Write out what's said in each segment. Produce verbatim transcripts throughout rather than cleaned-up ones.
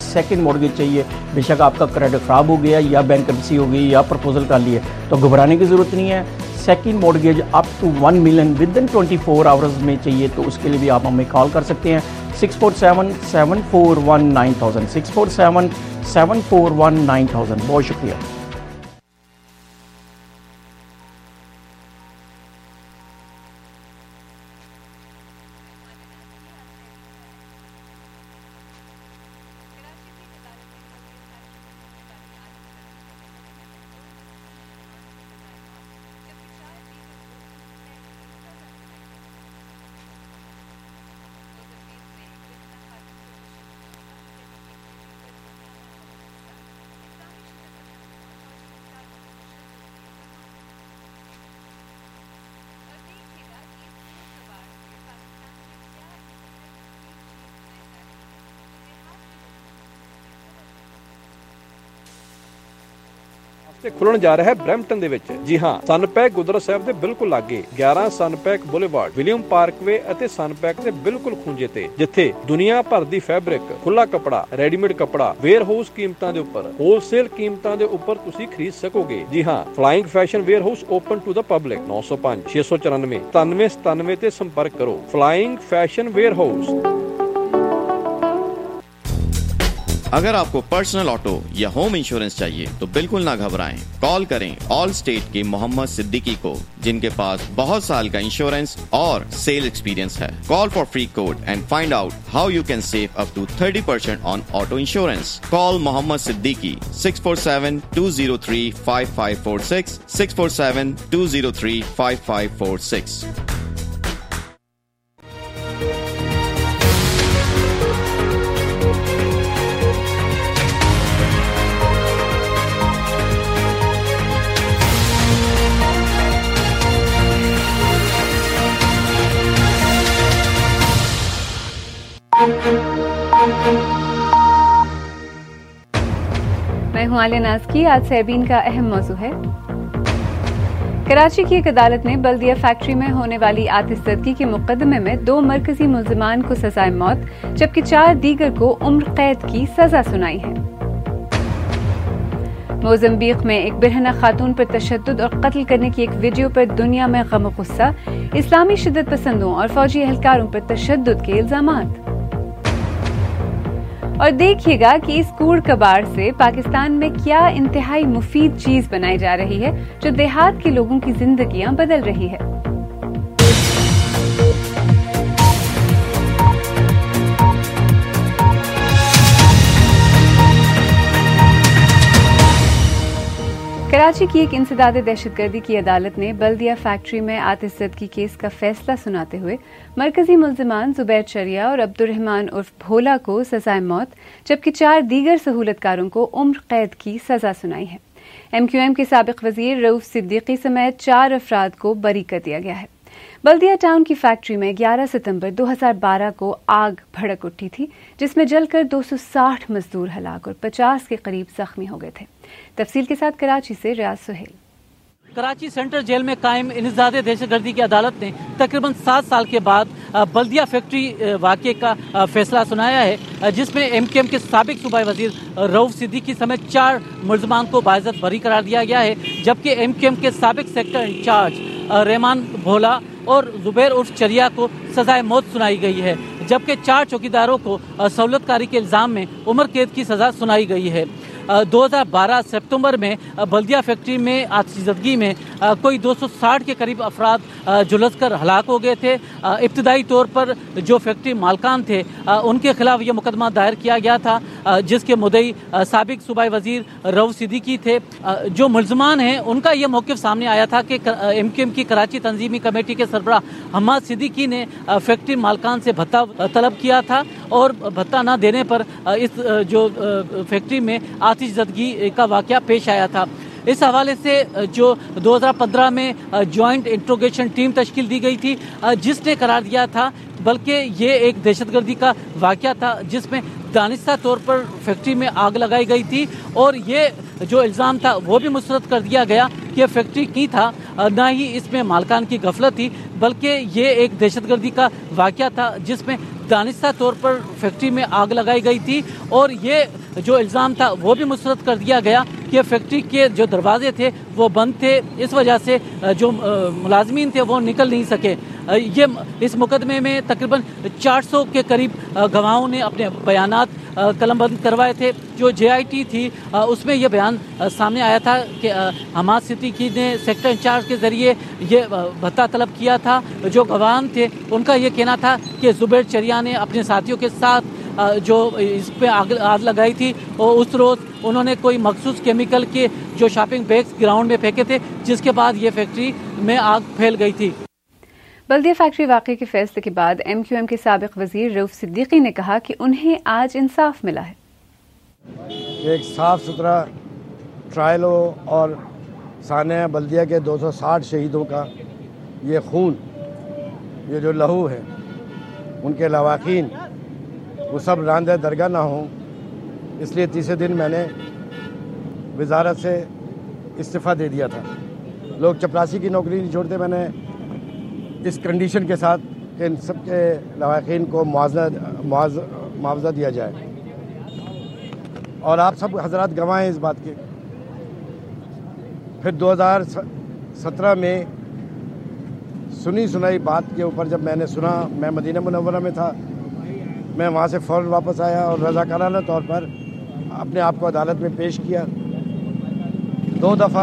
Second mortgage चाहिए, बेशक आपका क्रेडिट ख़राब हो गया या बैंकरप्सी हो गई या प्रपोजल कर लिए, तो घबराने की ज़रूरत नहीं है। Second mortgage up to one million within twenty four hours में चाहिए, तो उसके लिए भी आप हमें कॉल कर सकते हैं six four seven seven four one nine thousand six four seven seven four one nine thousand. बहुत शुक्रिया। ਤੇ ਖੁੱਲਣ ਜਾ ਰਿਹਾ ਹੈ ਬਰੈਂਪਟਨ ਦੇ ਵਿੱਚ। ਜੀ ਹਾਂ, ਸਨਪੈਕ ਗੁਰਦੁਆਰਾ ਸਾਹਿਬ ਦੇ ਬਿਲਕੁਲ ਲਾਗੇ ਗਿਆਰਾਂ ਸਨਪੈਕ ਬੁਲੇਵਾਰਡ, ਵਿਲੀਅਮ ਪਾਰਕਵੇ ਅਤੇ ਸਨਪੈਕ ਦੇ ਬਿਲਕੁਲ ਖੁੰਝੇ ਤੇ, ਜਿੱਥੇ ਦੁਨੀਆ ਭਰ ਦੀ ਫੈਬਰਿਕ, ਖੁੱਲਾ ਕੱਪੜਾ, ਰੈਡੀਮੇਡ ਕੱਪੜਾ ਵੇਅਰ ਹਾਊਸ ਕੀਮਤਾਂ ਦੇ ਉੱਪਰ, ਹੋਲਸੇਲ ਕੀਮਤਾਂ ਦੇ ਉੱਪਰ ਤੁਸੀਂ ਖਰੀਦ ਸਕੋਗੇ। ਜੀ ਹਾਂ, Flying Fashion Warehouse open to the public. ਨੌ ਸੌ ਪੰਜ ਛੇ ਸੌ ਚੁਰਾਨਵੇਂ ਸਤਾਨਵੇਂ ਸਤਾਨਵੇਂ ਤੇ ਸੰਪਰਕ ਕਰੋ। Flying Fashion Warehouse. अगर आपको पर्सनल ऑटो या होम इंश्योरेंस चाहिए तो बिल्कुल ना घबराएं। कॉल करें ऑल स्टेट के मोहम्मद सिद्दीकी को, जिनके पास बहुत साल का इंश्योरेंस और सेल एक्सपीरियंस है। Call for free quote and find out how you can save up to thirty percent on auto insurance. Call Mohammad Siddiqui six four seven two zero three five five four six six four seven two zero three five five four six. मैं हूं आलिया नाज़की। आज सरबीन का अहम मौजू है, कराची की एक अदालत ने बल्दिया फैक्ट्री में होने वाली आतिशज़दगी के मुकदमे में दो मरकजी मुल्ज़िमान को सजाए मौत जबकि चार दीगर को उम्र कैद की सजा सुनाई है। मोज़म्बिक में एक बिरहना खातून पर तशद्दुद और कत्ल करने की एक वीडियो पर दुनिया में गम गुस्सा, इस्लामी शिद्दत पसंदों और फौजी एहलकारों पर तशद्दुद के इल्जामात। और देखिएगा कि इस कूड़ कबाड़ से पाकिस्तान में क्या इंतहाई मुफीद चीज बनाई जा रही है जो देहात के लोगों की जिंदगियां बदल रही है। कराची की एक इंसदादे दहशतगर्दी की अदालत ने बल्दिया फैक्ट्री में आतिशज़दगी केस का फैसला सुनाते हुए मरकजी मुल्ज़िमान जुबैर चरिया और अब्दुर्रहमान उर्फ भोला को सजाए मौत जबकि चार दीगर सहूलतकारों को उम्र कैद की सजा सुनाई है। एम क्यू एम के साबिक वजीर रऊफ सिद्दीकी समेत चार अफराद को बरी कर दिया गया है। बल्दिया टाउन की फैक्ट्री में ग्यारह सितंबर दो हज़ार बारह को आग भड़क उठी थी, जिसमें जलकर दो सौ साठ मजदूर हलाक और पचास के करीब जख्मी हो गए थे। तफसील के साथ कराची से रियाज सुहेल। कराची सेंट्रल जेल में कायम इंसदादे दहशतगर्दी की अदालत ने तकरीबन सात साल के बाद बल्दिया फैक्ट्री वाक़े का फैसला सुनाया है, जिसमें एम के एम के साबिक सूबाई वजीर रऊफ सिद्दीकी समेत चार मुल्ज़िमान को बाइज़्ज़त बरी करार दिया गया है, जबकि एम के एम के साबिक सेक्टर इंचार्ज रहमान भोला और जुबैर उर्फ चरिया को सजाए मौत सुनाई गई है, जबकि चार चौकीदारों को सहूलतकारी के इल्ज़ाम में उम्र कैद की सजा सुनाई गई है। दो हज़ार बारह सितंबर में बल्दिया फैक्ट्री में आतिशज़दगी में कोई दो सौ साठ के करीब अफराद झुलस कर हलाक हो गए थे। इब्तदाई तौर पर जो फैक्ट्री मालकान थे उनके खिलाफ ये मुकदमा दायर किया गया था, जिसके मुद्दई साबिक सूबाई वजीर रऊफ सिद्दीकी थे। जो मुल्ज़मान हैं उनका ये मौक़िफ़ सामने आया था कि एम के एम की कराची तंजीमी कमेटी के सरबराह हम्माद सिद्दीकी ने फैक्ट्री मालकान से भत्ता तलब किया था और भत्ता न देने पर इस जो फैक्ट्री में आतिशज़दगी का वाक़या पेश आया था। इस हवाले से जो दो हज़ार पंद्रह में जॉइंट इंट्रोगेशन टीम तश्कील दी गई थी, जिसने करार दिया था बल्कि ये एक दहशतगर्दी का वाक़या था जिसमें दानिस्ता तौर पर फैक्ट्री में आग लगाई गई थी और ये जो इल्ज़ाम था वो भी मुस्तरद कर दिया गया कि फैक्ट्री की था, ना ही इसमें मालकान की गफलत थी, बल्कि ये एक दहशतगर्दी का वाक़या था जिसमें दानिस्ता तौर पर फैक्ट्री में आग लगाई गई थी और ये जो इल्ज़ाम था वो भी मुस्तरद कर दिया गया कि फैक्ट्री के जो दरवाजे थे वो बंद थे, इस वजह से जो मुलाजमीन थे वो निकल नहीं सके। ये इस मुकदमे में तकरीबन चार सौ के करीब गवाहों ने अपने बयानात कलमबंद करवाए थे। जो जे आई टी थी उसमें यह बयान सामने आया था कि हमाद सिद्दीकी ने सेक्टर इंचार्ज के ज़रिए ये भत्ता तलब किया था। जो गवाह थे उनका ये कहना था कि जुबैर चरिया ने अपने साथियों के साथ जो इस पे आग, आग लगाई थी और उस रोज़ उन्होंने कोई मखसूस केमिकल के जो शॉपिंग बैग्स ग्राउंड में फेंके थे, जिसके बाद ये फैक्ट्री में आग फैल गई थी। बल्दिया फैक्ट्री वाक़े के फैसले के बाद एम क्यू एम के साबिक वजीर रऊफ सिद्दीकी ने कहा कि उन्हें आज इंसाफ मिला है। एक साफ सुथरा ट्रायल हो और सानिया बल्दिया के दो सौ साठ शहीदों का ये खून, ये जो लहू है, उनके लवाकीन वो सब रांदे दरगाह ना हो, इसलिए तीसरे दिन मैंने वजारत से इस्तीफ़ा दे दिया था। लोग चपरासी की नौकरी नहीं छोड़ते, मैंने इस कंडीशन के साथ कि इन सब के लवाकीन को मुआवजा मुआवजा दिया जाए और आप सब हजरात गवाह हैं इस बात के। फिर दो हज़ार सत्रह में सुनी सुनाई बात के ऊपर जब मैंने सुना, मैं मदीना मुनव्वरा में था, मैं वहाँ से फ़ौरन वापस आया और रज़ाकाराना तौर पर अपने आप को अदालत में पेश किया। दो दफ़ा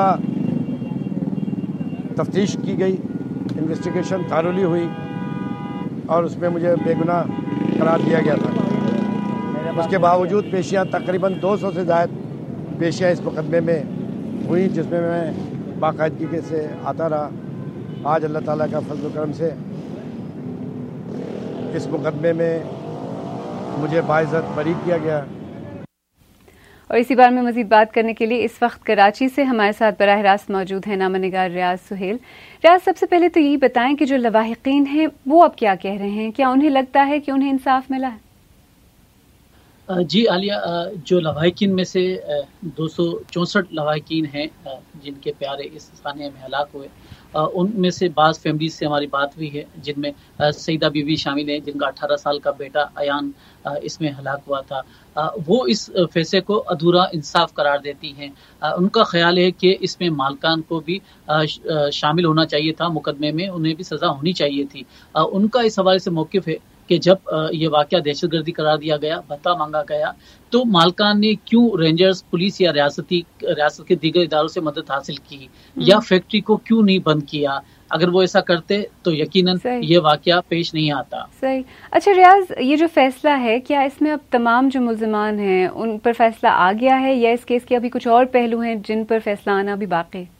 तफ्तीश की गई, इन्वेस्टिगेशन थारोली हुई और उसमें मुझे बेगुनाह करार दिया गया था। उसके बावजूद पेशियाँ तकरीबन दो सौ से ज़ायद पेशियाँ इस मुकदमे में हुई, जिसमें मैं बाकायदगी से आता रहा। आज अल्लाह ताला का फजल करम से इस मुकदमे में मुझे बाइज़्ज़त बरी किया गया। और इसी बारे में मजीद बात करने के लिए इस वक्त कराची से हमारे साथ बराह रास्त मौजूद है नामा निगार रियाज सुहेल। रियाज, सबसे पहले तो यही बताएं कि जो लवाहिकीन हैं वो अब क्या कह रहे हैं, क्या उन्हें लगता है कि उन्हें इंसाफ मिला है? जी आलिया, जो लवाहिकीन में से दो सौ चौंसठ लवाहिकीन हैं जिनके प्यारे इस सानिया में हलाक हुए, उनमें से बाज़ फैमिली से हमारी बात हुई है जिनमें सईदा बीवी शामिल है जिनका अठारह साल का बेटा अयान इसमें हलाक हुआ था। वो इस फैसले को अधूरा इंसाफ करार देती हैं। उनका ख्याल है कि इसमें मालकान को भी शामिल होना चाहिए था मुकदमे में, उन्हें भी सज़ा होनी चाहिए थी। उनका इस हवाले से मौक़िफ़ है कि जब ये वाक़या दहशतगर्दी करार दिया गया, भत्ता मांगा गया, तो मालकान ने क्यों रेंजर्स, पुलिस या रियासती रियासत के दीगर इदारों से मदद हासिल की या फैक्ट्री को क्यों नहीं बंद किया? अगर वो ऐसा करते तो यकीनन ये वाक़या पेश नहीं आता। सही। अच्छा रियाज, ये जो फैसला है, क्या इसमें अब तमाम जो मुल्ज़िमान हैं उन पर फैसला आ गया है या इस केस के अभी कुछ और पहलू हैं जिन पर फैसला आना भी बाकी है?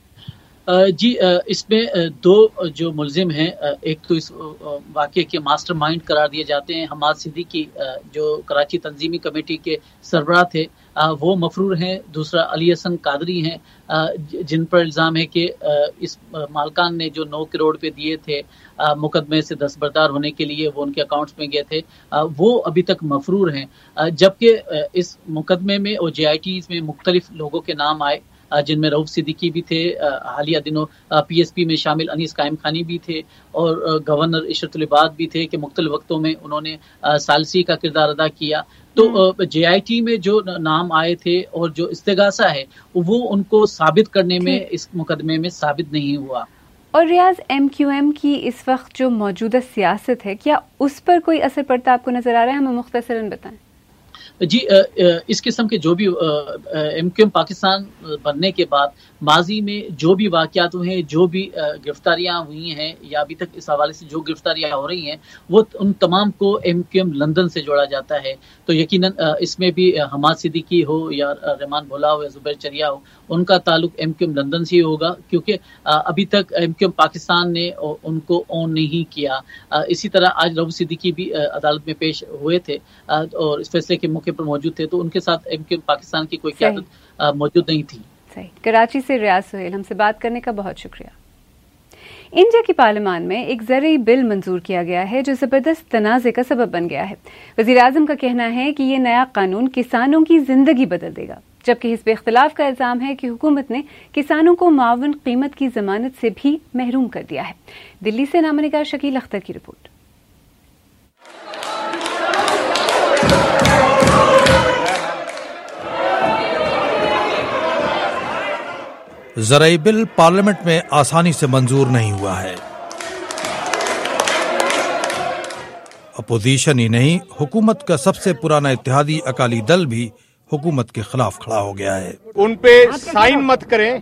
जी, इसमें दो जो मुल्जिम हैं, एक तो इस वाक़े के मास्टरमाइंड करार दिए जाते हैं हमाद सिद्दीकी, जो कराची तंजीमी कमेटी के सरबराह थे, वो मफरूर हैं। दूसरा अली हसन कादरी हैं, जिन पर इल्ज़ाम है कि इस मालकान ने जो नौ करोड़ रुपए दिए थे मुकदमे से दस्तबरदार होने के लिए, वो उनके अकाउंट्स में गए थे, वो अभी तक मफरूर हैं। जबकि इस मुकदमे में और जे आई टी में मुख्तलिफ लोगों के नाम आए, जिनमें रऊफ सिद्दीकी भी थे, हालिया दिनों पी एस पी में शामिल अनीस कायम खानी भी थे और गवर्नर इशरतुल इबाद भी थे कि मुख्तलिफ वक्तों में उन्होंने सालसी का किरदार अदा किया। तो जे आई टी में जो नाम आए थे और जो इस्तेगासा है वो उनको साबित करने में इस मुकदमे में साबित नहीं हुआ। और रियाज, एम क्यू एम की इस वक्त जो मौजूदा सियासत है, क्या उस पर कोई असर पड़ता आपको नजर आ रहा है? हमें मुख्तसरन बताएं। जी, इस किस्म के जो भी एम क्यू एम पाकिस्तान बनने के बाद माजी में जो भी वाक़यात हुए हैं, जो भी गिरफ्तारियां हुई हैं या अभी तक इस हवाले से जो गिरफ्तारियां हो रही हैं, वो उन तमाम को एम क्यू एम लंदन से जोड़ा जाता है। तो यकीनन इसमें भी हमाद सिद्दीकी हो या रहमान भोला हो या जुबैर चरिया हो, उनका ताल्लुक एम क्यू एम लंदन से ही होगा, क्योंकि अभी तक एम क्यू एम पाकिस्तान ने उनको ऑन नहीं किया। इसी तरह आज रऊफ सिद्दीकी भी अदालत में पेश हुए थे और इस फैसले के मौके पर मौजूद थे, तो उनके साथ एम क्यू एम पाकिस्तान की कोई क़यादत मौजूद नहीं थी। सही। कराची से रियाज सुहेल, हमसे बात करने का बहुत शुक्रिया। इंडिया की पार्लियामान में एक ज़रूरी बिल मंजूर किया गया है जो जबरदस्त तनाज़े का सबब बन गया है। वज़ीर आज़म का कहना है कि ये नया कानून किसानों की जिंदगी बदल देगा, जबकि हिज़्ब इख्तिलाफ का इल्ज़ाम है कि हुकूमत ने किसानों को मुआवन कीमत की जमानत से भी महरूम कर दिया है। दिल्ली से नामा निगार शकील अख्तर की रिपोर्ट। ज़राई बिल पार्लियामेंट में आसानी से मंजूर नहीं हुआ है। अपोजिशन ही नहीं, हुकूमत का सबसे पुराना इत्तेहादी अकाली दल भी हुकूमत के खिलाफ खड़ा हो गया है। उन पे साइन मत करें।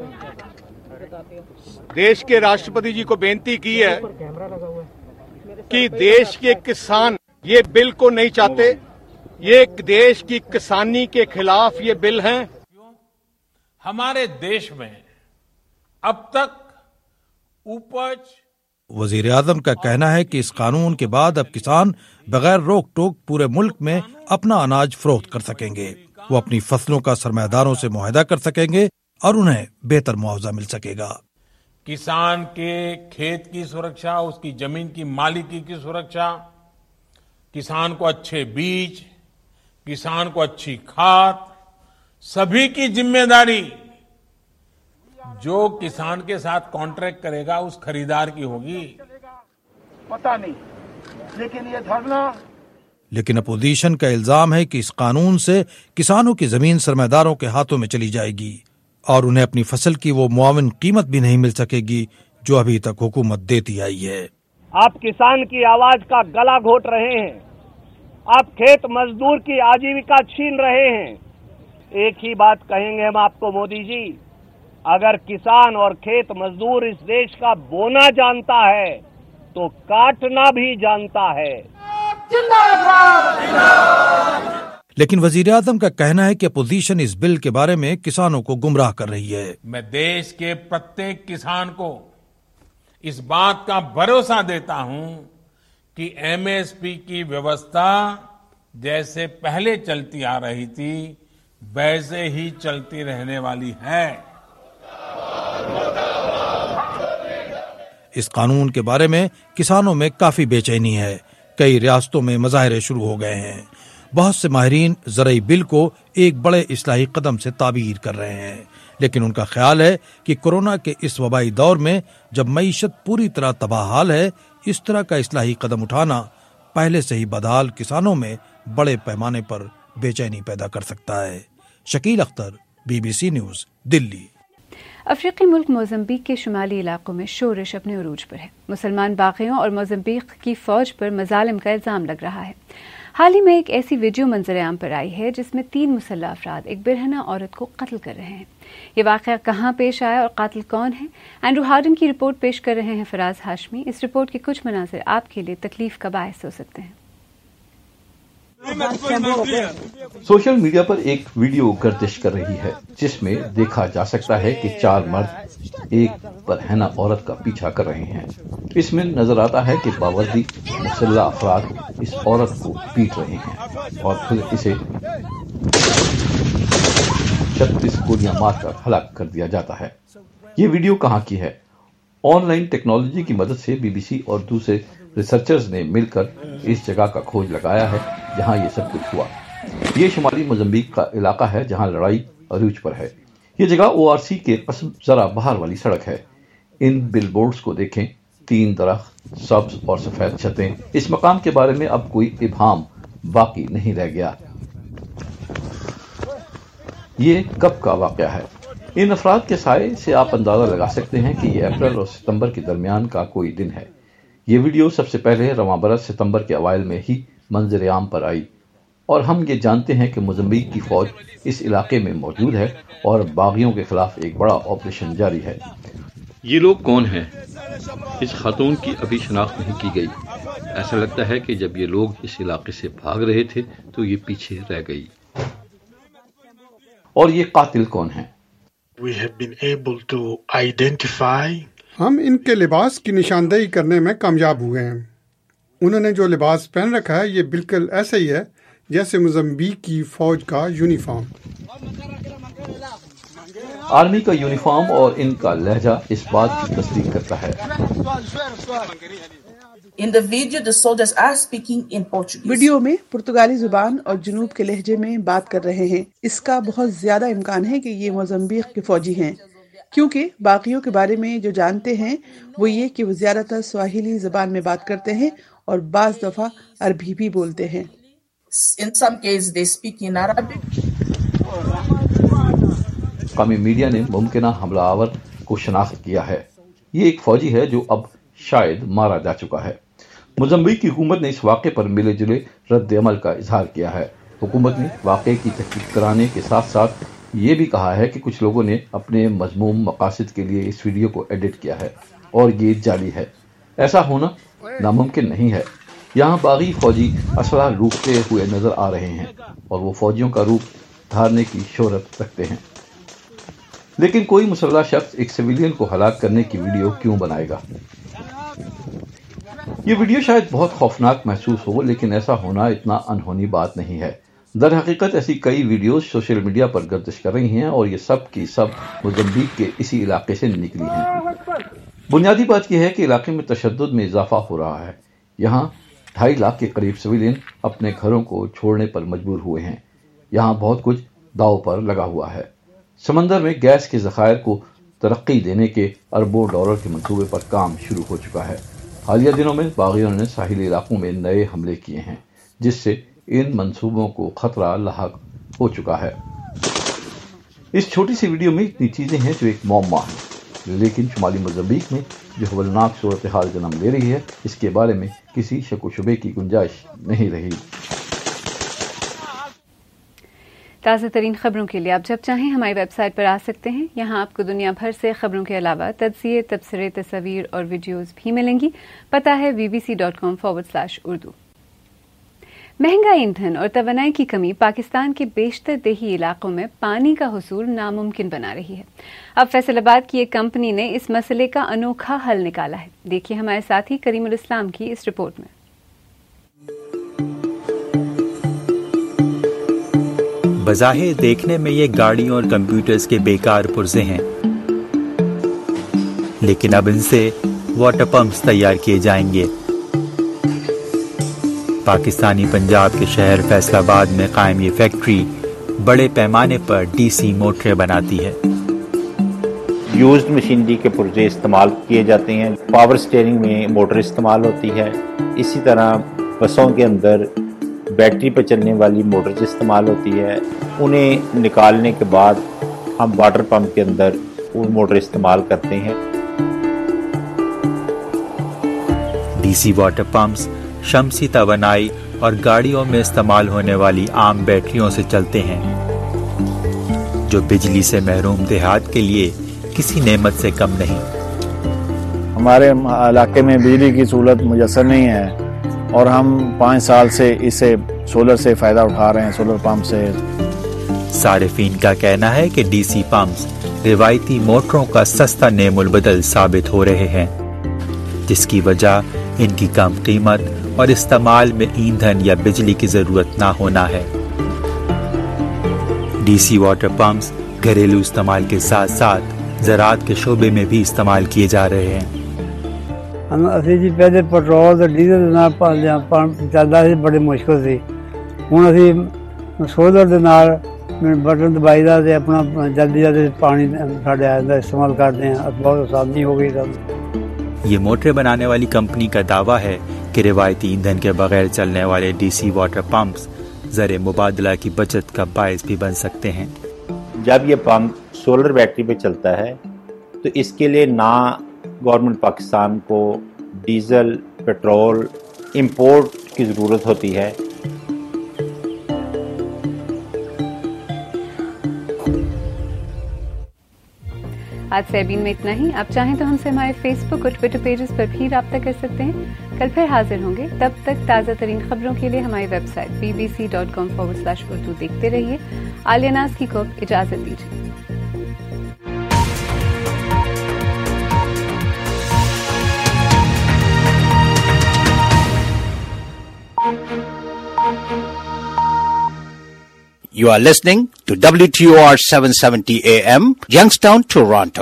देश के राष्ट्रपति जी को बेनती की है कि देश के किसान ये बिल को नहीं चाहते, ये देश की किसानी के खिलाफ ये बिल हैं। हमारे देश में अब तक उपज वजीर आजम का कहना है कि इस कानून के बाद अब किसान बगैर रोक टोक पूरे मुल्क में अपना अनाज फरोख्त कर सकेंगे। वो अपनी फसलों का सरमायादारों से मुआहदा कर सकेंगे और उन्हें बेहतर मुआवजा मिल सकेगा। किसान के खेत की सुरक्षा, उसकी जमीन की मालिकी की सुरक्षा, किसान को अच्छे बीज, किसान को अच्छी खाद, सभी की जिम्मेदारी जो किसान के साथ कॉन्ट्रैक्ट करेगा उस खरीदार की होगी। पता नहीं, लेकिन ये धरना लेकिन अपोजिशन का इल्जाम है कि इस कानून से किसानों की जमीन सरमायादारों के हाथों में चली जाएगी और उन्हें अपनी फसल की वो मुआविन कीमत भी नहीं मिल सकेगी जो अभी तक हुकूमत देती आई है। आप किसान की आवाज का गला घोट रहे हैं, आप खेत मजदूर की आजीविका छीन रहे हैं। एक ही बात कहेंगे हम आपको मोदी जी, अगर किसान और खेत मजदूर इस देश का बोना जानता है तो काटना भी जानता है। लेकिन वजीर आजम का कहना है कि अपोजिशन इस बिल के बारे में किसानों को गुमराह कर रही है। मैं देश के प्रत्येक किसान को इस बात का भरोसा देता हूं कि एमएसपी की व्यवस्था जैसे पहले चलती आ रही थी वैसे ही चलती रहने वाली है। इस कानून के बारे में किसानों में काफी बेचैनी है। कई रियासतों में मुजाहरे शुरू हो गए हैं। बहुत से माहिरीन ज़राई बिल को एक बड़े इस्लाही कदम से ताबीर कर रहे हैं, लेकिन उनका ख्याल है कि कोरोना के इस वबाई दौर में जब मईशत पूरी तरह तबाहाल है, इस तरह का इस्लाही कदम उठाना पहले से ही बदहाल किसानों में बड़े पैमाने पर बेचैनी पैदा कर सकता है। Shakeel Akhtar, BBC news, Delhi. अफ्रीकी मुल्क मोज़म्बिक के शुमाली इलाकों में शोरश अपने उरूज पर है। मुसलमान बागियों और मोज़म्बिक की फौज पर मजालिम का इल्जाम लग रहा है। हाल ही में एक ऐसी वीडियो मंजर-ए-आम पर आई है जिसमें तीन मुसल्लह अफराद एक बिरहना औरत को कत्ल कर रहे हैं। ये वाक़या कहाँ पेश आया और कातिल कौन है? एंड्रू हार्डन की रिपोर्ट पेश कर रहे हैं फराज हाशमी। इस रिपोर्ट के कुछ मनाज़िर आपके लिए तकलीफ का बायस हो सकते हैं। सोशल मीडिया पर एक वीडियो गर्दिश कर रही है जिसमें देखा जा सकता है कि चार मर्द एक बरहना औरत का पीछा कर रहे हैं। इसमें नजर आता है कि बावर्दी मुसल्लह अफराद इस औरत को पीट रहे हैं और फिर इसे छत्तीस गोलियां मारकर हलाक कर दिया जाता है। ये वीडियो कहाँ की है? ऑनलाइन टेक्नोलॉजी की मदद से बीबीसी और दूसरे रिसर्चर्स ने मिलकर इस जगह का खोज लगाया है जहां ये सब कुछ हुआ। ये शुमाली मोज़म्बिक का इलाका है जहां लड़ाई अरूज पर है। ये जगह ओआरसी के कस्ब जरा बाहर वाली सड़क है। इन बिलबोर्ड्स को देखें, तीन दरख्त, सब्ज और सफेद छतें। इस मकाम के बारे में अब कोई इबहाम बाकी नहीं रह गया। ये कब का वाकया है? इन अफराद के साए से आप अंदाजा लगा सकते हैं कि ये अप्रैल और सितंबर के दरमियान का कोई दिन है। ये वीडियो सबसे पहले रवां बरस सितंबर के अवाइल में ही मंजर-ए-आम पर आई और हम ये जानते हैं कि मोज़म्बिक की फौज इस इलाके में मौजूद है और बागियों के खिलाफ एक बड़ा ऑपरेशन जारी है। ये लोग कौन हैं? इस खातून की अभी शनाख्त नहीं की गई। ऐसा लगता है कि जब ये लोग इस इलाके से भाग रहे थे तो ये पीछे रह गई। और ये कातिल कौन है? We have been able to identify हम इनके लिबास की निशानदेही करने में कामयाब हुए हैं। उन्होंने जो लिबास पहन रखा है ये बिल्कुल ऐसा ही है जैसे मोज़म्बिक की फौज का यूनिफॉर्म। आर्मी का यूनिफॉर्म और इनका लहजा इस बात की तस्दीक करता है। In the video, the soldiers are speaking in Portuguese. Video में पुर्तगाली जुबान और जुनूब के लहजे में बात कर रहे हैं। इसका बहुत ज्यादा इम्कान है कि ये मोज़म्बिक के फौजी हैं, क्योंकि बाकियों के बारे में जो जानते हैं वो ये कि वो ज्यादातर स्वाहिली जुबान में बात करते हैं और बाज दफा अरबी भी बोलते हैं। In some cases, they speak in Arabic. मकामी मीडिया ने मुमकिना हमलावर को शनाख्त किया है। ये एक फौजी है जो अब शायद मारा जा चुका है। मोज़म्बिक की हुकूमत ने इस वाक़े पर मिले जुले रद्द अमल का इजहार किया है। हुकूमत ने वाक़े की तहकीक कराने के साथ साथ ये भी कहा है कि कुछ लोगों ने अपने मज़मूम मकासद के लिए इस वीडियो को एडिट किया है और ये जाली है। ऐसा होना नामुमकिन नहीं है। यहाँ बागी फौजी असला लूटते हुए नजर आ रहे हैं और वो फौजियों का रूप धारने की शोहरत रखते हैं। लेकिन कोई मुसल्लह शख्स एक सिविलियन को हलाक करने की वीडियो क्यों बनाएगा? ये वीडियो शायद बहुत खौफनाक महसूस हो, लेकिन ऐसा होना इतना अनहोनी बात नहीं है। दर हकीकत ऐसी कई वीडियोस सोशल मीडिया पर गर्दिश कर रही हैं और ये सब की सब मोज़म्बिक के इसी इलाके से निकली हैं। बुनियादी बात यह है कि इलाके में तशद्दुद में इजाफा हो रहा है। यहाँ ढाई लाख के करीब सिविलियन अपने घरों को छोड़ने पर मजबूर हुए हैं। यहाँ बहुत कुछ दाव पर लगा हुआ है। समंदर में गैस के ज़खायर को तरक्की देने के अरबों डॉलर के मंसूबे पर काम शुरू हो चुका है। हालिया दिनों में बागियों ने साहिली इलाकों में नए हमले किए हैं, जिससे इन मंसूबों को खतरा लाहक हो चुका है। इस छोटी सी वीडियो में इतनी चीजें हैं जो एक मौमा है, लेकिन शुमाली मोज़म्बिक में जो हवलनाक सूरत हाल जन्म ले रही है, इसके बारे में किसी शक व शुबे की गुंजाइश नहीं रही। ताज़ा तरीन खबरों के लिए आप जब चाहें हमारी वेबसाइट पर आ सकते हैं। यहाँ आपको दुनिया भर से खबरों के अलावा तज्ज़िये, तबसरे, तस्वीर और वीडियोज़ भी मिलेंगी। पता है B B C dot com forward slash Urdu. महंगा ईंधन और तवानाई की कमी पाकिस्तान के बेशतर देही इलाकों में पानी का हुसूल नामुमकिन बना रही है। अब फैसलाबाद की एक कंपनी ने इस मसले का अनोखा हल निकाला है। देखिए हमारे साथी करीमुल इस्लाम की इस रिपोर्ट में। बज़ाहिर देखने में ये गाड़ियों और कंप्यूटर्स के बेकार पुर्जे हैं, लेकिन अब इनसे वाटर पंप्स तैयार किए जाएंगे। पाकिस्तानी पंजाब के शहर फैसलाबाद में कायम ये फैक्ट्री बड़े पैमाने पर डीसी मोटरें बनाती है। यूज्ड मशीनरी के पुर्जे इस्तेमाल किए जाते हैं। पावर स्टीयरिंग में मोटर इस्तेमाल होती है। इसी तरह बसों के अंदर बैटरी पर चलने वाली मोटर्स इस्तेमाल होती है। उन्हें निकालने के बाद हम वाटर पंप के अंदर वो मोटर इस्तेमाल करते हैं। डीसी वाटर पंप्स शमसी तवानाई और गाड़ियों में इस्तेमाल होने वाली आम बैटरियों से चलते हैं, जो बिजली से महरूम देहात के लिए किसी नेमत से कम नहीं। हमारे इलाके में बिजली की सहूलत मुयस्सर नहीं है और हम पाँच साल से इसे सोलर से फायदा उठा रहे हैं, सोलर पंप से। सारिफीन का कहना है कि डीसी पंप्स रिवायती मोटरों का सस्ता नेमुल बदल साबित हो रहे हैं, जिसकी वजह इनकी कम कीमत और इस्तेमाल में ईंधन या बिजली की जरूरत ना होना है। डीसी वाटर पंप्स घरेलू इस्तेमाल के साथ साथ ज़राअत के शोबे में भी इस्तेमाल किए जा रहे हैं। ਅਸੀਂ ਜੀ ਪਹਿਲੇ ਪੈਟਰੋਲ ਤੇ ਡੀਜ਼ਲ ਦੇ ਨਾਲ ਪੰਪ ਚੱਲਦਾ ਸੀ, ਬੜੀ ਮੁਸ਼ਕਲ ਸੀ। ਹੁਣ ਅਸੀਂ ਸੋਲਰ ਦੇ ਨਾਲ ਬਟਨ ਦਬਾਈਦਾ ਤੇ ਆਪਣਾ ਜਲਦੀ ਜਲਦੀ ਪਾਣੀ ਸਾਡੇ ਆ ਜਾਂਦਾ इस्तेमाल करते हैं। बहुत आसानी हो गई सब। ये मोटरें बनाने वाली कंपनी का दावा है कि रिवायती ईंधन के बगैर चलने वाले डीसी वाटर पंप्स ज़र मुबादला की बचत का बायस भी बन सकते हैं। जब ये पंप सोलर बैटरी पे चलता है तो इसके लिए ना गवर्नमेंट पाकिस्तान को डीजल पेट्रोल इंपोर्ट की ज़रूरत होती है। आज सेबीन में इतना ही। आप चाहें तो हमसे हमारे फेसबुक और ट्विटर पेजेस पर भी राब्ता कर सकते हैं। कल फिर हाजिर होंगे। तब तक ताज़ा तरीन खबरों के लिए हमारी website B B C dot com forward slash Urdu देखते रहिए। आलिया नाज की को इजाजत दीजिए। You are listening to W T O R seven seventy A M, Youngstown, Toronto.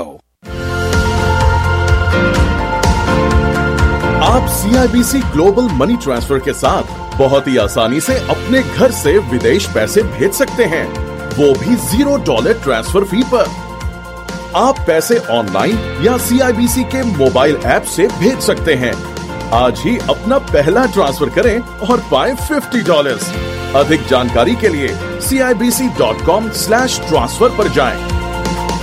आप C I B C global money transfer के साथ बहुत ही आसानी से अपने घर से विदेश पैसे भेज सकते हैं, वो भी जीरो डॉलर ट्रांसफर फी पर। आप पैसे ऑनलाइन या C I B C के मोबाइल ऐप से भेज सकते हैं। आज ही अपना पहला ट्रांसफर करें और पाएं फिफ्टी डॉलर्स। अधिक जानकारी के लिए C I B C dot com slash transfer पर जाएं।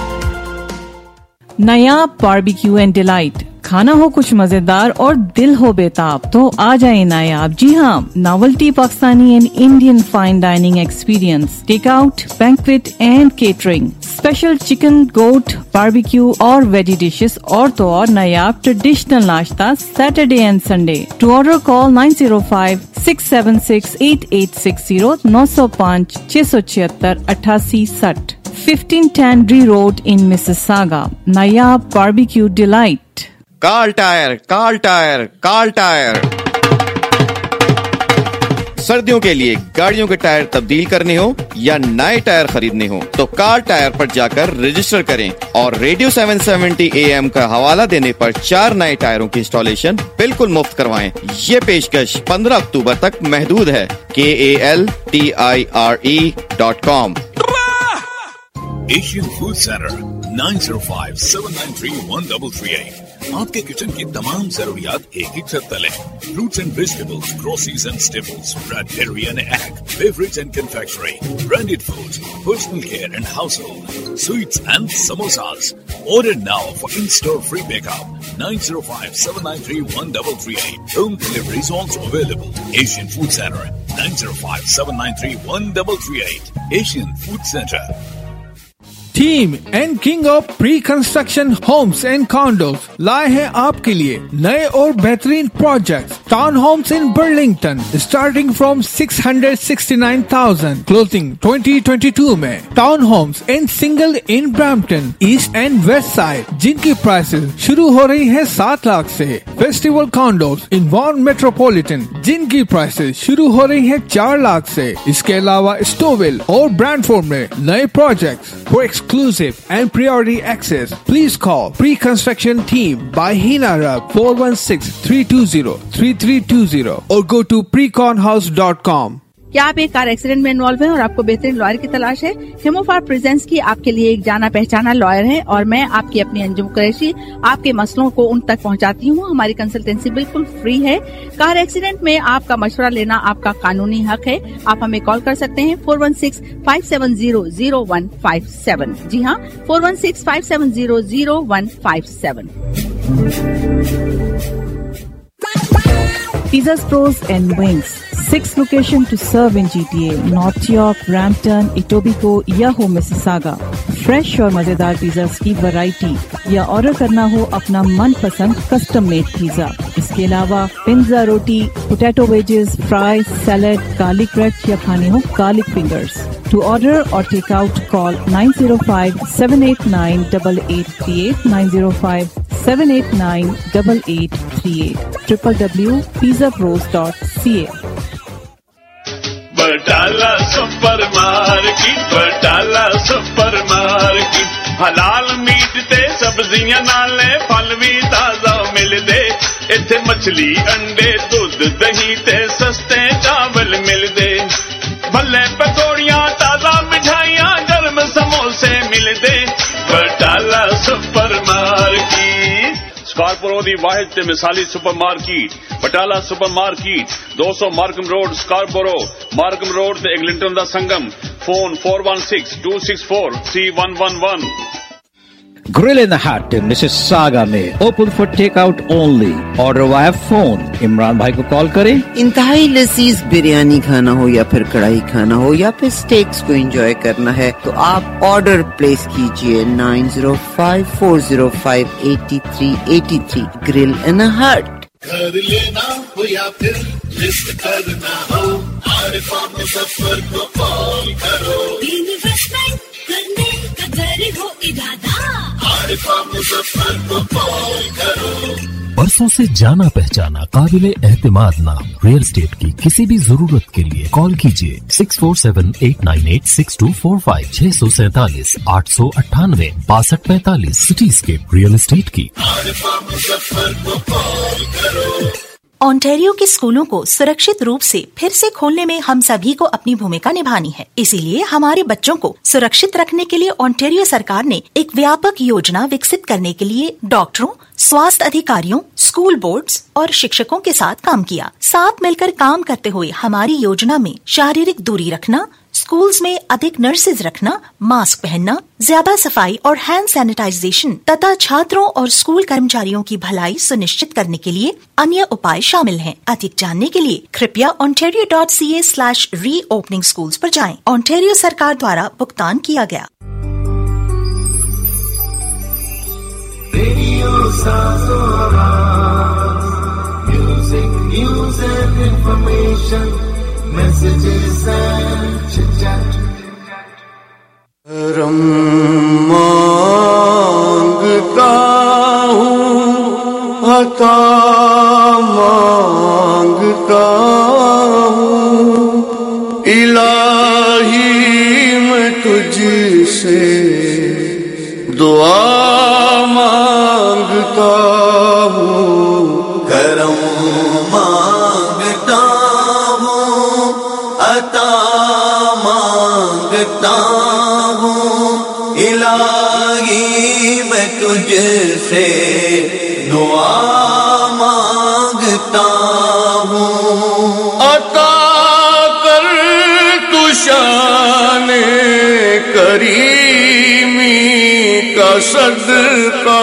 नया बारबेक्यू एंड डिलाइट, खाना हो कुछ मजेदार और दिल हो बेताब तो आ जाए नायाब। जी हाँ, novelty Pakistani and Indian fine dining experience, take out, banquet and catering, special chicken, goat, barbecue और वेजी डिशेस और तो और नायाब ट्रेडिशनल नाश्ता Saturday and Sunday. To order call nine zero five six seven six eight eight six zero, नौ सौ पाँच छह सौ छिहत्तर अट्ठासी साठ, fifteen Tandry road in Mississauga. Nayab barbecue delight. Kal Tire, Kal Tire, Kal Tire. सर्दियों के लिए गाड़ियों के टायर तब्दील करने हो या नए टायर खरीदने हो तो कार्ल टायर पर जाकर रजिस्टर करें और radio seven seventy A M का हवाला देने पर चार नए टायरों की इंस्टॉलेशन बिल्कुल मुफ्त करवाएं। ये पेशकश पंद्रह अक्टूबर तक महदूद है। K A L T I R E dot com. Asian food centre nine zero five seven nine three one double three eight. आपके किचन की तमाम जरूरियात एक ही छत तले। Fruits and vegetables, groceries and staples, bread, dairy and egg, beverage and confectionery, branded foods, personal care and household, sweets and samosas. Order now for in-store free pickup. nine zero five seven nine three one three three eight. Home delivery is also available. Asian Food Center nine zero five seven nine three one three three eight. Asian Food Center. Team and king of pre construction homes and condos लाए हैं आपके लिए नए और बेहतरीन project. Town homes in Burlington starting from six hundred sixty nine thousand, closing twenty twenty two में। Town homes in single in Brampton east and west side जिनकी prices शुरू हो रही है सात लाख से। Festival condos in Vaughan metropolitan जिनकी prices शुरू हो रही है चार लाख से। इसके अलावा स्टोवेल और ब्रैंडफोर्ड में नए project for exclusive and priority access. Please call Pre-Construction Team by Hina Rab four one six three two zero three three two zero or go to preconhouse dot com. क्या आप एक car accident में involve हैं और आपको बेहतरीन lawyer की तलाश है? हिमोफार प्रेजेंस की आपके लिए एक जाना पहचाना लॉयर है और मैं आपकी अपनी अंजुम कुरैशी आपके मसलों को उन तक पहुंचाती हूं। हमारी कंसल्टेंसी बिल्कुल फ्री है। कार एक्सीडेंट में आपका मशवरा लेना आपका कानूनी हक है। आप हमें कॉल कर सकते हैं four one six five seven zero zero one five seven. जी हाँ, four one six five seven zero zero one five seven. Pizzas Pros and Wings. Six locations to serve in G T A, North York, Brampton, Etobicoke या हो Mississauga. Fresh और मजेदार pizzas की variety या order करना हो अपना मनपसंद कस्टम मेड पिज्जा। इसके अलावा पिज्जा, रोटी, potato wedges, fries, salad, garlic bread या खाने हो garlic fingers. To order or take out, call nine zero five seven eight nine eight eight three eight, nine zero five seven eight nine eight eight three eight, w w w dot pizza pros dot c a. Batala supermarket, Batala supermarket, हलाल meat ते सब्जियां नाले फल भी ताजा मिलदे। इत्थे मछली, अंडे, दूध, दही ते सस्ते चावल मिलदे। भले पकौड़ियां, ताजा मिठाइयां, गर्म समोसे मिलदे। बटाला सुपर मार्केट स्कारपोरो दी वाहिद ते मिसाली supermarket. Batala supermarket दो सौ Markham road Scarborough, Markham road ते एग्लिंटन दा संगम। Phone four one six two six four three one one one. Grill in the Hut in Mississauga में open for takeout only. Order via phone. Imran भाई को call करें। इंतहाई लजीज बिरयानी खाना हो या फिर कढ़ाई खाना हो या फिर स्टेक्स को एंजॉय करना है तो आप ऑर्डर प्लेस कीजिए nine zero five four zero five eight three eight three. Grill in the Hut। घर लेना हो या फिर लिस्ट करना हो, आरिफा मुजफ्फर को कॉल करो। इन्वेस्टमेंट करने का घर हो इरादा, आरिफा मुजफ्फर को कॉल करो। बरसों से जाना पहचाना काबिले एहतिमाद नाम रियल एस्टेट की किसी भी जरूरत के लिए कॉल कीजिए six four seven eight nine eight six two four five, छह सौ सैतालीस आठ सौ अट्ठानवे बासठ पैंतालीस। सिटीस्केप रियल एस्टेट की। आरिफा मुजफ्फर को कॉल करो। ओंटारियो के स्कूलों को सुरक्षित रूप से फिर से खोलने में हम सभी को अपनी भूमिका निभानी है। इसीलिए हमारे बच्चों को सुरक्षित रखने के लिए ओंटारियो सरकार ने एक व्यापक योजना विकसित करने के लिए डॉक्टरों, स्वास्थ्य अधिकारियों, स्कूल बोर्ड्स और शिक्षकों के साथ काम किया। साथ मिलकर काम करते हुए हमारी योजना में शारीरिक दूरी रखना, स्कूल्स में अधिक नर्सेज रखना, मास्क पहनना, ज्यादा सफाई और हैंड सैनिटाइजेशन तथा छात्रों और स्कूल कर्मचारियों की भलाई सुनिश्चित करने के लिए अन्य उपाय शामिल हैं। अधिक जानने के लिए कृपया ontario dot c a slash reopening schools पर जाएं। ओंटारियो सरकार द्वारा भुगतान किया गया। Music, news and information, messages and chit-chat. करम मांगता हूँ, अता मांगता हूँ, इलाही मैं तुझसे दुआ मांगता हूँ। करम मांगता हूँ, अता मांगता हूँ, इलाही मैं तुझसे दुआ मांगता हूँ। अता कर तू शाने करीमी का सदका,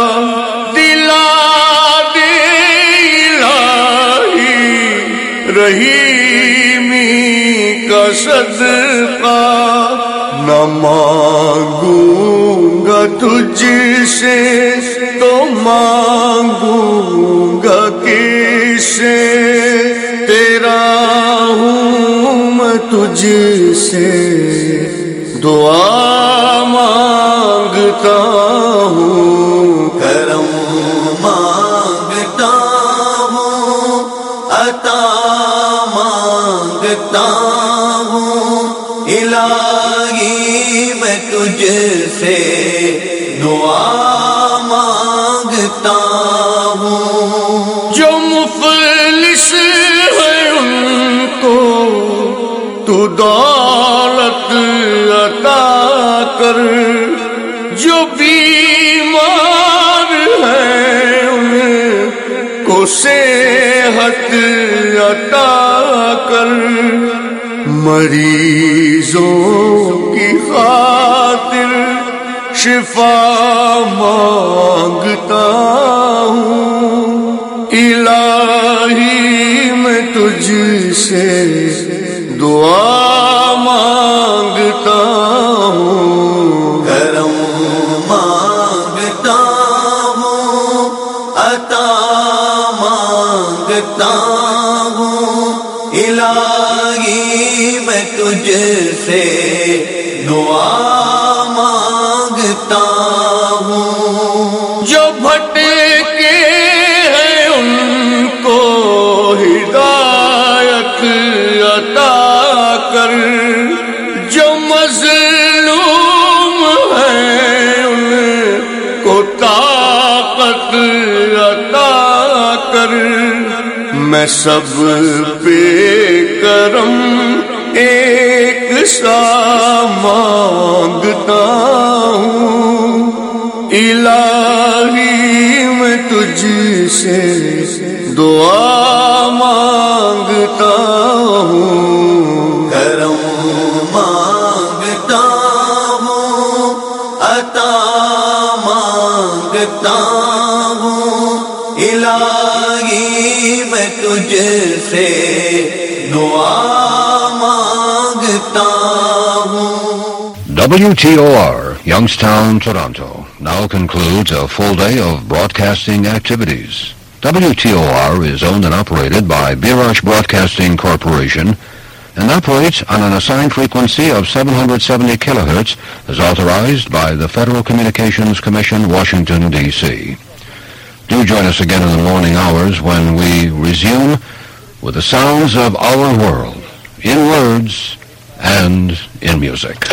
रहीमी का सदका, न मांगूंगा तुझसे तो मांगूंगा किससे, तेरा हूँ मैं तुझसे दुआ मांगता हूँ। करम मांगता हूँ, अता मांगता हूँ, इलाही मैं तुझसे दुआ मांगता हूँ। जो मुफलिस है उनको तू दौलत अता कर, जो बीमार है उनको सेहत अता कर, मरीजों की खातिर शिफा मांगता हूँ, इलाही मैं तुझसे दुआ मांगता हूँ। करम मांगता हूँ, अता मांगता हूँ, इलाही मैं तुझसे दुआ मांगता हूँ। जो भटके हैं उनको हिदायत अता कर, जो मजलूम हैं उनको ताकत अता कर, मैं सब पे करम एक सा मांगता हूँ, इलाही मैं तुझसे दुआ मांगता हूँ। करम मांगता हूँ, अता मांगता हूँ, इलाही मैं तुझसे दुआ मांगता हूँ। W T O R, Youngstown, Toronto, now concludes a full day of broadcasting activities. W T O R is owned and operated by Birash Broadcasting Corporation and operates on an assigned frequency of seven hundred seventy kilohertz as authorized by the Federal Communications Commission, Washington, D C Do join us again in the morning hours when we resume with the sounds of our world, in words and in music.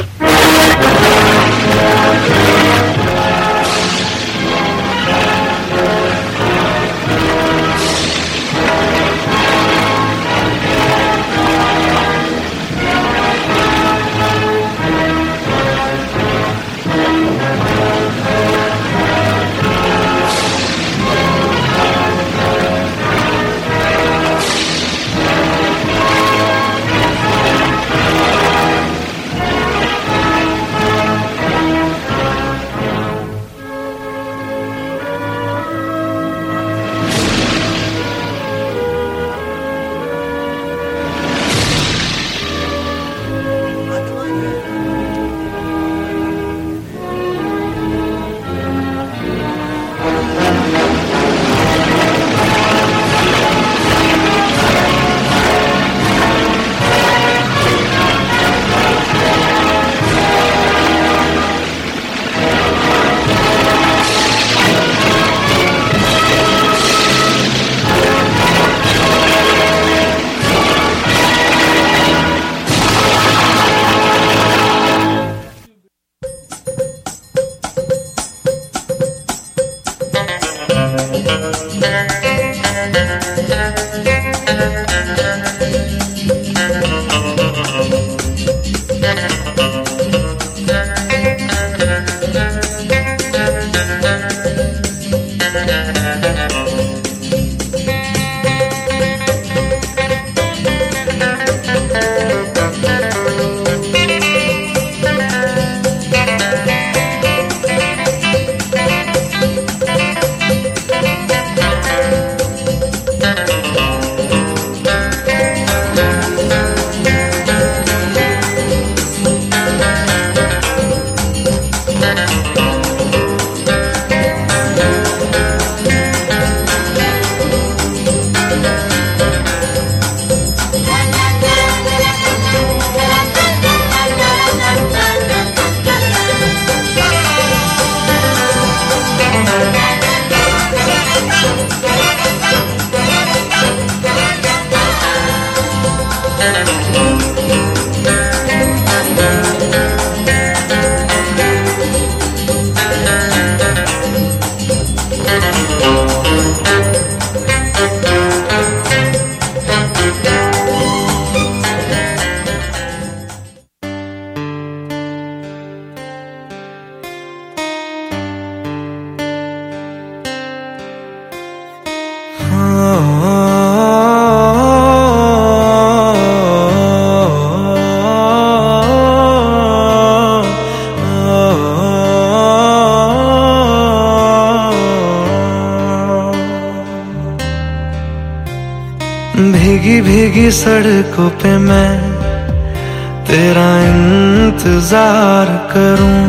भीगी भीगी सड़कों पे मैं तेरा इंतजार करूं,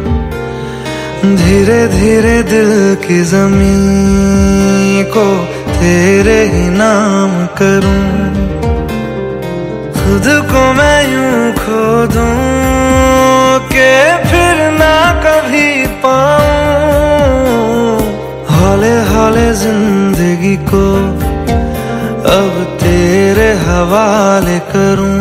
धीरे धीरे दिल की जमीन को तेरे ही नाम करूं, खुद को मैं यूं खो दूं के फिर ना कभी पाऊं, हौले हौले जिंदगी को अब तेरे हवाले करूं।